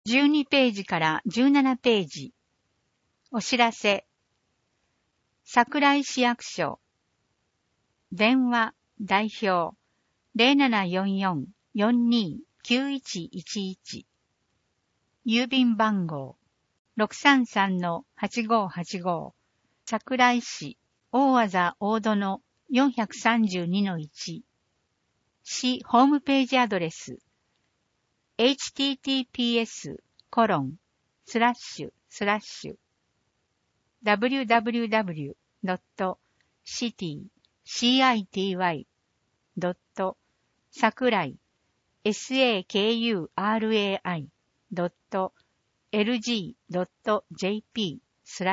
12ページから17ページ。お知らせ。桜井市役所。電話、代表、0744-429111。郵便番号、633-8585。桜井市、大字大戸の432-1。市ホームページアドレス、www.city.sakurai.lg.jp/。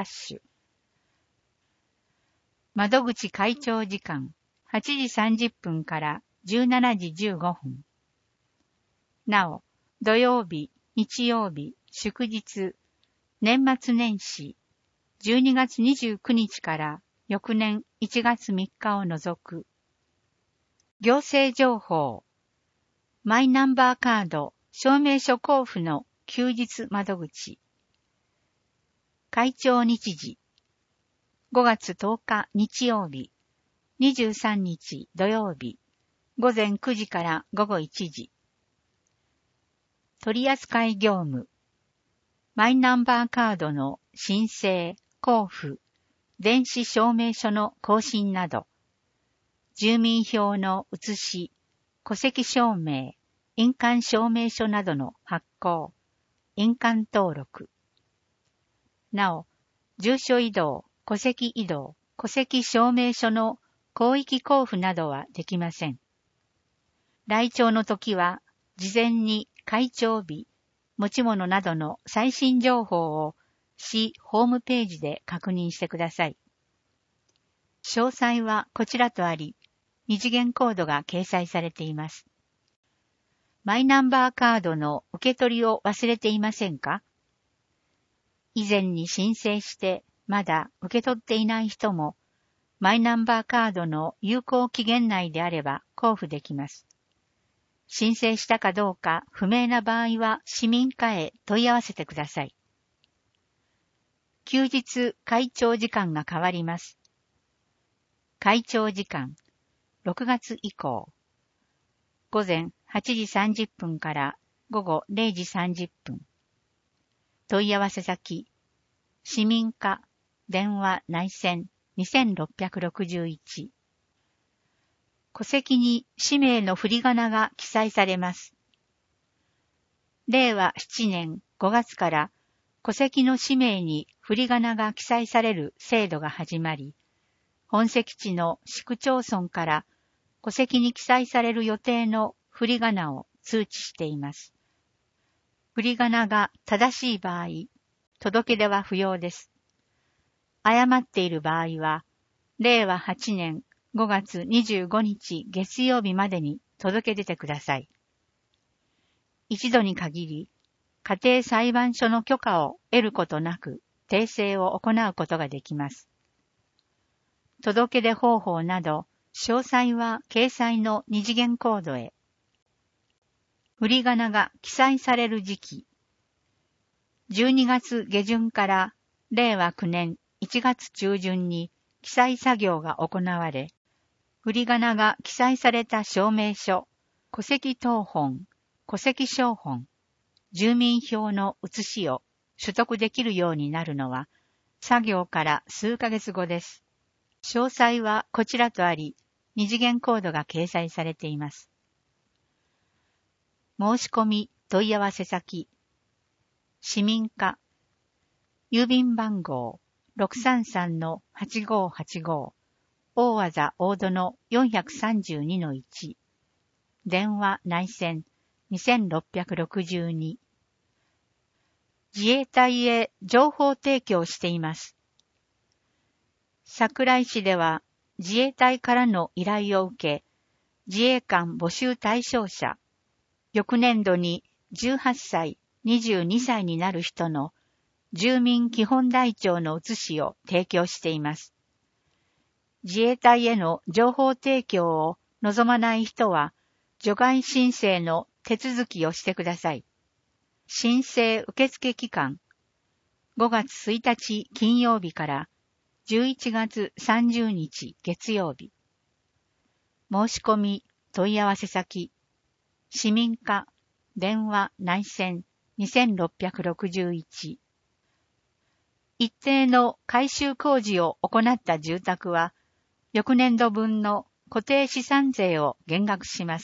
窓口開庁時間8時30分から17時15分。なお、土曜日、日曜日、祝日、年末年始、12月29日から翌年1月3日を除く。行政情報。マイナンバーカード証明書交付の休日窓口。開庁日時。5月10日日曜日、23日土曜日、午前9時から午後1時。取扱業務。マイナンバーカードの申請、交付、電子証明書の更新など、住民票の写し、戸籍証明、印鑑証明書などの発行、印鑑登録。なお、住所移動、戸籍移動、戸籍証明書の広域交付などはできません。来庁の時は、事前に開庁日、持ち物などの最新情報を市ホームページで確認してください。詳細はこちらとあり、二次元コードが掲載されています。マイナンバーカードの受け取りを忘れていませんか？以前に申請してまだ受け取っていない人も、マイナンバーカードの有効期限内であれば交付できます。申請したかどうか不明な場合は市民課へ問い合わせてください。休日開庁時間が変わります。開庁時間、6月以降。午前8時30分から午後0時30分。問い合わせ先、市民課、電話内線2661。戸籍に氏名の振り仮名が記載されます。令和7年5月から戸籍の氏名に振り仮名が記載される制度が始まり、本籍地の市区町村から戸籍に記載される予定の振り仮名を通知しています。振り仮名が正しい場合、届け出は不要です。誤っている場合は、令和8年5月25日月曜日までに届け出てください。一度に限り、家庭裁判所の許可を得ることなく訂正を行うことができます。届け出方法など、詳細は掲載の二次元コードへ。振り仮名が記載される時期。12月下旬から令和9年1月中旬に記載作業が行われ、振り仮名が記載された証明書、戸籍謄本、戸籍抄本、住民票の写しを取得できるようになるのは、作業から数ヶ月後です。詳細はこちらとあり、二次元コードが掲載されています。申し込み問い合わせ先、市民課、郵便番号 633-8585、大字大戸の432-1、電話内線2662。自衛隊へ情報提供しています。桜井市では自衛隊からの依頼を受け、自衛官募集対象者、翌年度に18歳、22歳になる人の住民基本台帳の写しを提供しています。自衛隊への情報提供を望まない人は、除外申請の手続きをしてください。 申請受付期間、5月1日金曜日から11月30日月曜日。申し込み、問い合わせ先、市民課、電話内線2661。一定の改修工事を行った住宅は、翌年度分の固定資産税を減額します。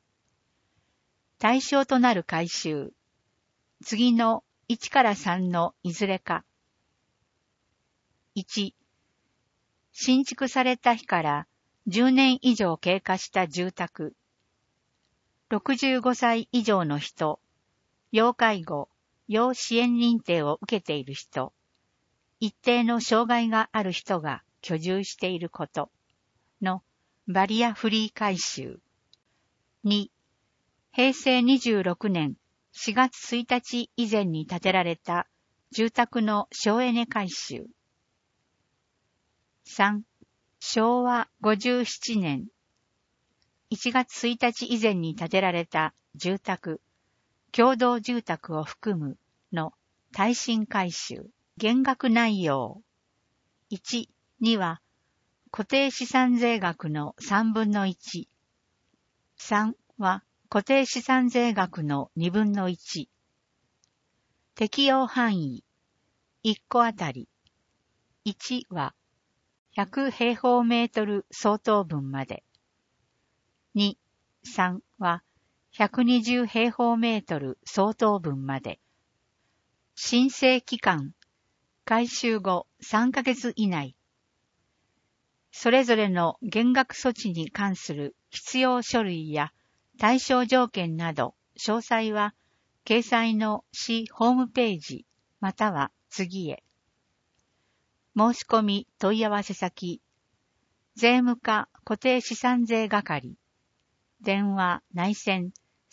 対象となる改修、次の1から3のいずれか。1、新築された日から10年以上経過した住宅。65歳以上の人、要介護、要支援認定を受けている人、一定の障害がある人が居住していることのバリアフリー改修。2、平成26年4月1日以前に建てられた住宅の省エネ改修。3、昭和57年1月1日以前に建てられた住宅、共同住宅を含むの耐震改修。減額内容。1、2は固定資産税額の3分の1。3は固定資産税額の2分の1。適用範囲。1戸あたり。1は100平方メートル相当分まで。2、3は120平方メートル相当分まで。申請期間。改修後3ヶ月以内。それぞれの減額措置に関する必要書類や対象条件など詳細は掲載の市ホームページまたは次へ。申し込み問い合わせ先、税務課固定資産税係、電話内線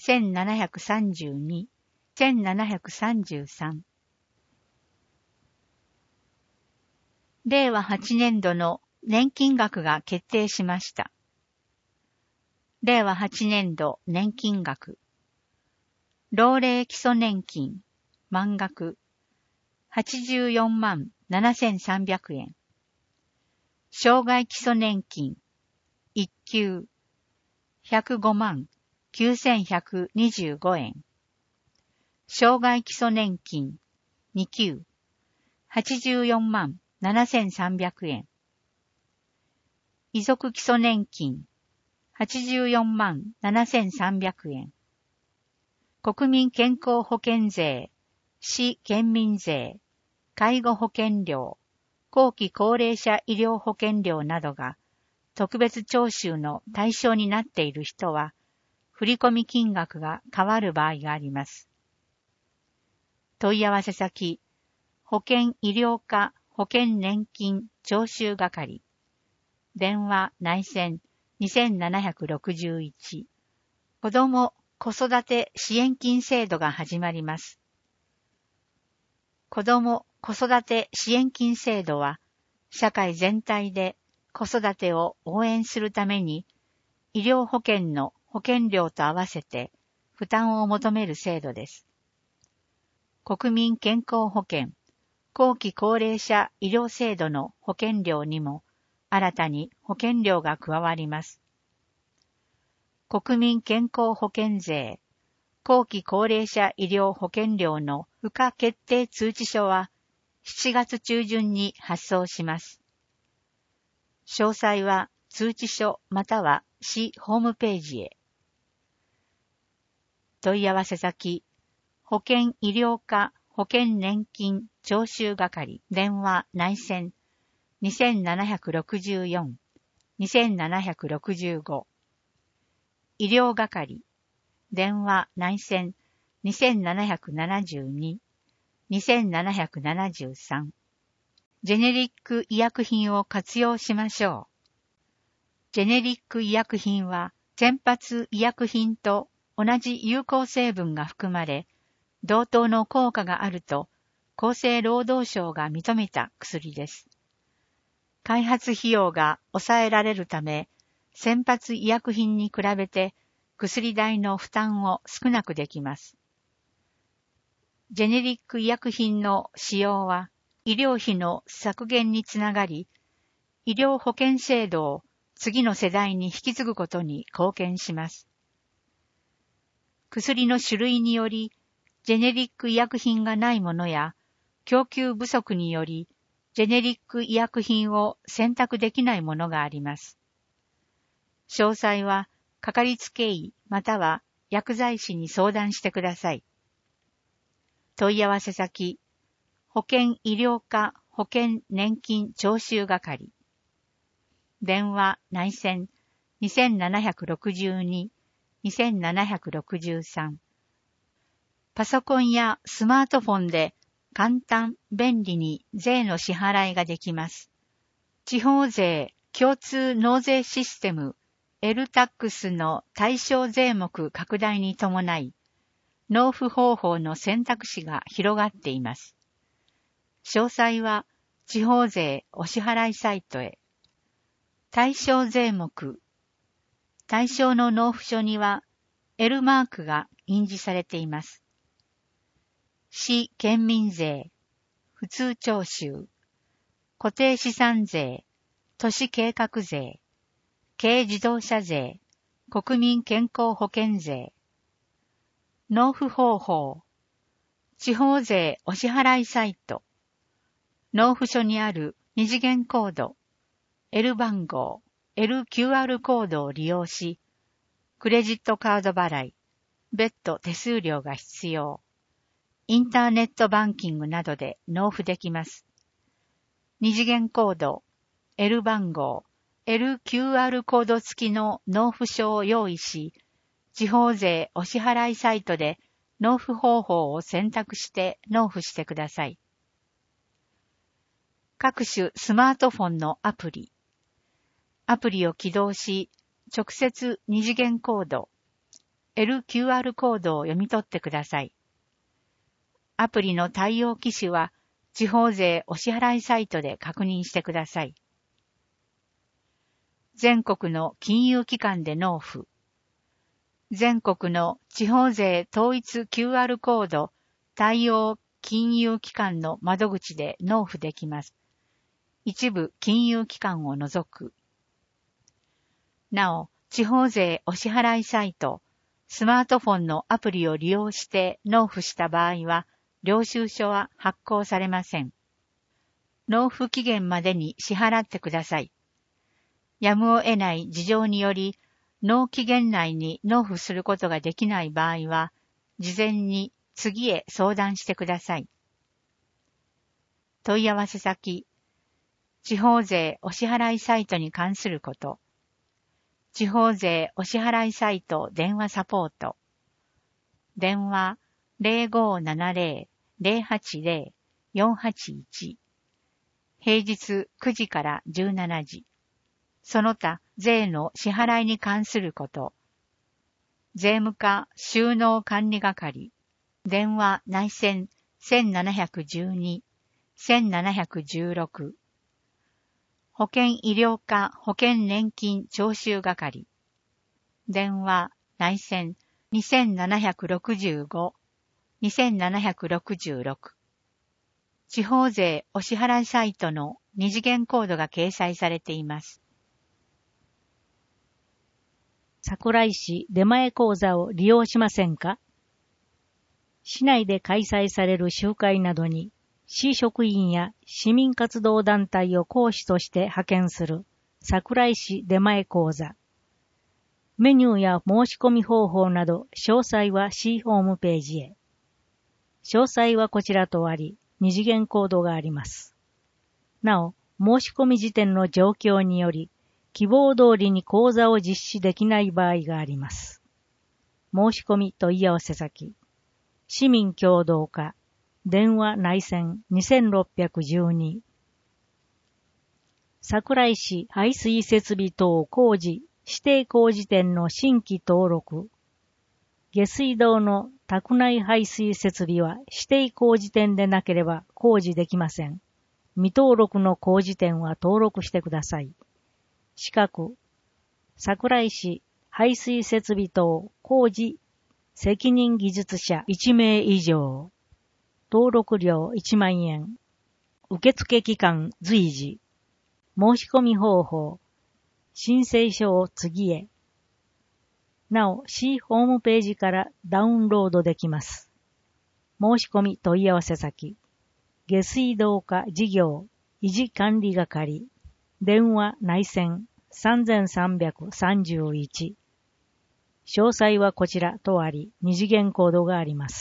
1732、1733。令和8年度の年金額が決定しました。令和8年度年金額。老齢基礎年金、満額、84万7300円。障害基礎年金、1級、105万9125円。障害基礎年金、2級、84万7300円。遺族基礎年金、84万7300円。国民健康保険税、市県民税、介護保険料、後期高齢者医療保険料などが特別徴収の対象になっている人は、振込金額が変わる場合があります。問い合わせ先、保険医療課保険年金徴収係、電話内線2761、子ども子育て支援金制度が始まります。子ども子育て支援金制度は、社会全体で子育てを応援するために、医療保険の保険料と合わせて負担を求める制度です。国民健康保険、後期高齢者医療制度の保険料にも新たに保険料が加わります。国民健康保険税、後期高齢者医療保険料の付加決定通知書は7月中旬に発送します。詳細は通知書または市ホームページへ。問い合わせ先、保険医療課保険年金徴収係、電話内線2764、2765。医療係、電話内線2772、2773。ジェネリック医薬品を活用しましょう。ジェネリック医薬品は、先発医薬品と同じ有効成分が含まれ、同等の効果があると、厚生労働省が認めた薬です。開発費用が抑えられるため、先発医薬品に比べて薬代の負担を少なくできます。 ジェネリック医薬品の使用は医療費の削減につながり、医療保険制度を次の世代に引き継ぐことに貢献します。薬の種類により、ジェネリック医薬品がないものや、供給不足により、ジェネリック医薬品を選択できないものがあります。詳細は、かかりつけ医または薬剤師に相談してください。問い合わせ先、保険医療課保険年金徴収係。電話内線2762-2763。パソコンやスマートフォンで簡単、便利に税の支払いができます。地方税共通納税システム LTAX の対象税目拡大に伴い、納付方法の選択肢が広がっています。詳細は地方税お支払いサイトへ。対象税目。対象の納付書には L マークが印字されています。市県民税、普通徴収、固定資産税、都市計画税、軽自動車税、国民健康保険税。納付方法。地方税お支払いサイト。納付書にある二次元コード、L 番号、LQR コードを利用し、クレジットカード払い、別途手数料が必要。インターネットバンキングなどで納付できます。二次元コード、L 番号、LQR コード付きの納付書を用意し、地方税お支払いサイトで納付方法を選択して納付してください。各種スマートフォンのアプリ。アプリを起動し、直接二次元コード、LQR コードを読み取ってください。アプリの対応機種は、地方税お支払いサイトで確認してください。全国の金融機関で納付。全国の地方税統一 QR コード対応金融機関の窓口で納付できます。一部金融機関を除く。なお、地方税お支払いサイト、スマートフォンのアプリを利用して納付した場合は、領収書は発行されません。納付期限までに支払ってください。やむを得ない事情により、納期限内に納付することができない場合は、事前に次へ相談してください。問い合わせ先、地方税お支払いサイトに関すること、地方税お支払いサイト電話サポート。電話0570-080-481。平日9時から17時。その他税の支払いに関すること。税務課収納管理係。電話内線1712-1716。保険医療課保険年金徴収係。電話内線2765-2766。地方税お支払いサイトの二次元コードが掲載されています。 桜井市出前講座を利用しませんか？市内で開催される集会などに、市職員や市民活動団体を講師として派遣する桜井市出前講座。メニューや申し込み方法など詳細は市ホームページへ。詳細はこちらとあり、二次元コードがあります。なお、申し込み時点の状況により、希望通りに講座を実施できない場合があります。申し込み問い合わせ先、市民協働課、電話内線2612。桜井市排水設備等工事指定工事店の新規登録。下水道の宅内排水設備は指定工事店でなければ工事できません。未登録の工事店は登録してください。資格、桜井市排水設備等工事責任技術者1名以上。 登録料1万円。受付期間随時。申し込み方法。申請書を次へ。なお、市ホームページからダウンロードできます。申し込み問い合わせ先。下水道課事業維持管理係。電話内線3331。詳細はこちらとあり、二次元コードがあります。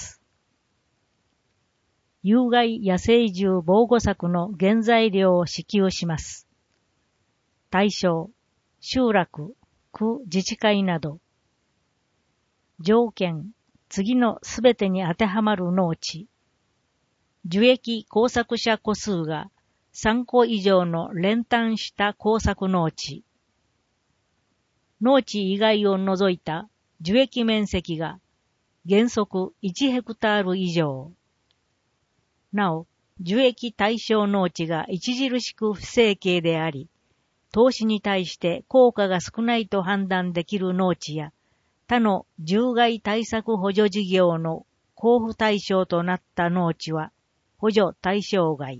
有害野生獣防護柵の原材料を支給します。対象、集落、区自治会など。条件、次のすべてに当てはまる農地。受益耕作者戸数が3個以上の連単した耕作農地。農地以外を除いた受益面積が原則1ヘクタール以上。なお、受益対象農地が著しく不生形であり、投資に対して効果が少ないと判断できる農地や、他の獣害対策補助事業の交付対象となった農地は補助対象外。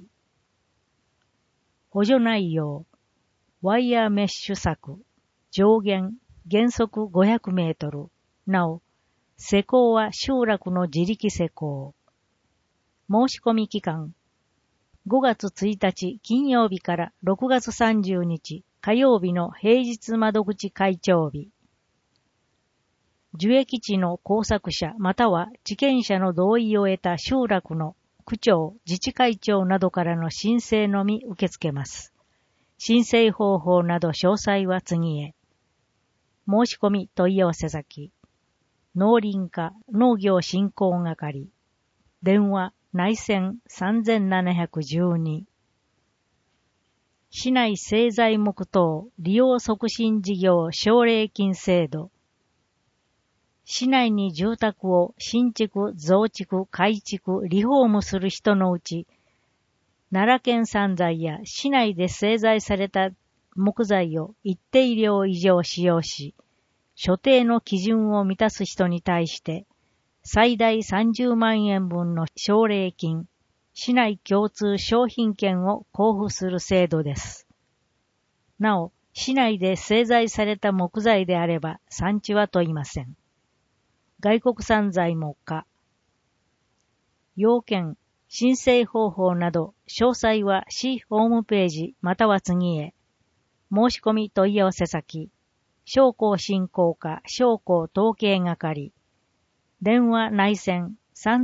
補助内容、ワイヤーメッシュ柵、上限、原則500メートル。なお、施工は集落の自力施工。申し込み期間、5月1日金曜日から6月30日火曜日の平日窓口開帳日。受益地の耕作者または地権者の同意を得た集落の区長、自治会長などからの申請のみ受け付けます。申請方法など詳細は次へ。申し込み問い合わせ先。農林課農業振興係。電話内線3712。市内製材木等利用促進事業奨励金制度。市内に住宅を新築、増築、改築、リフォームする人のうち、奈良県産材や市内で製材された木材を一定量以上使用し、所定の基準を満たす人に対して、最大30万円分の奨励金、市内共通商品券を交付する制度です。なお、市内で製材された木材であれば産地は問いません。外国産材も可。要件、申請方法など詳細は市ホームページまたは次へ。申し込み問い合わせ先。商工振興課商工統計係。電話内線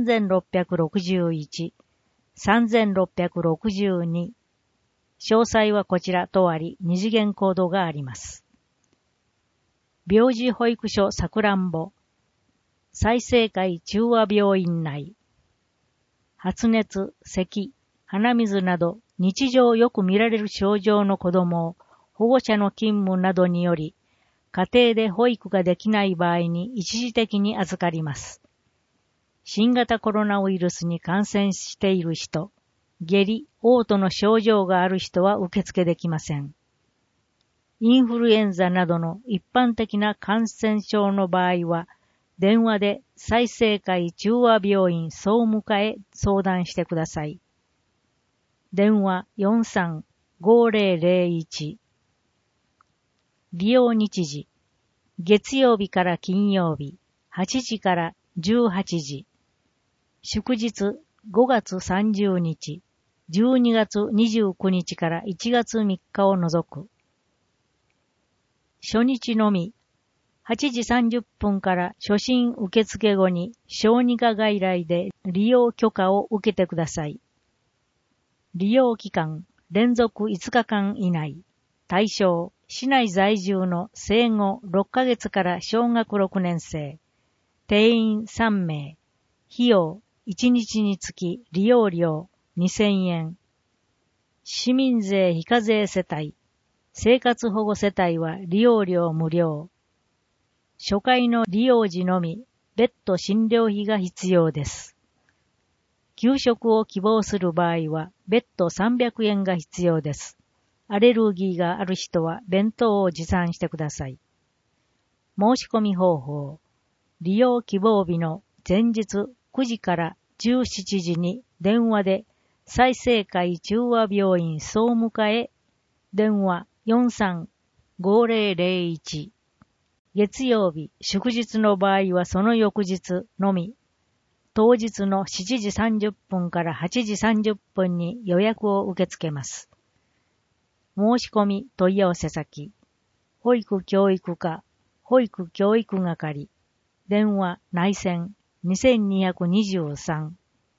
3661、3662。詳細はこちらとあり、二次元コードがあります。病児保育所さくらんぼ。済生会中和病院内。発熱、咳、鼻水など日常よく見られる症状の子供を保護者の勤務などにより、家庭で保育ができない場合に一時的に預かります。新型コロナウイルスに感染している人、下痢、嘔吐の症状がある人は受付できません。インフルエンザなどの一般的な感染症の場合は、電話で済生会中和病院総務課へ相談してください。電話43-5001。利用日時。月曜日から金曜日、8時から18時。祝日5月30日、12月29日から1月3日を除く。初日のみ、8時30分から初診受付後に小児科外来で利用許可を受けてください。利用期間、連続5日間以内。対象、市内在住の生後6ヶ月から小学6年生。定員3名。費用、1日につき利用料2000円。市民税非課税世帯。生活保護世帯は利用料無料。初回の利用時のみ、別途診療費が必要です。給食を希望する場合は、別途300円が必要です。アレルギーがある人は弁当を持参してください。申し込み方法。利用希望日の前日9時から 17時に電話で済生会中和病院総務課へ電話43-5001。月曜日、祝日の場合はその翌日のみ、当日の7時30分から8時30分に予約を受け付けます。申し込み問い合わせ先、保育教育課、保育教育係、電話内線2223。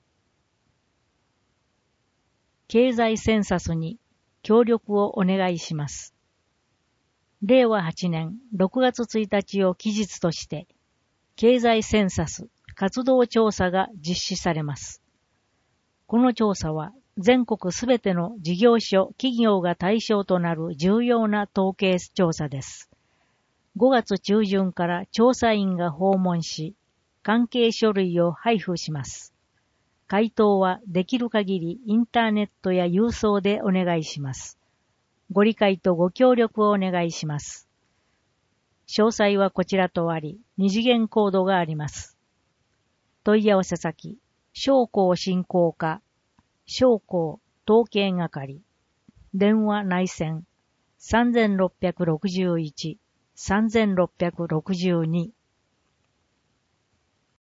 経済センサスに協力をお願いします。令和8年6月1日を期日として、経済センサス活動調査が実施されます。この調査は全国すべての事業所、企業が対象となる重要な統計調査です。5月中旬から調査員が訪問し、関係書類を配布します。回答はできる限りインターネットや郵送でお願いします。ご理解とご協力をお願いします。詳細はこちらとあり、二次元コードがあります。問い合わせ先、商工振興課、商工統計係、電話内線3661-3662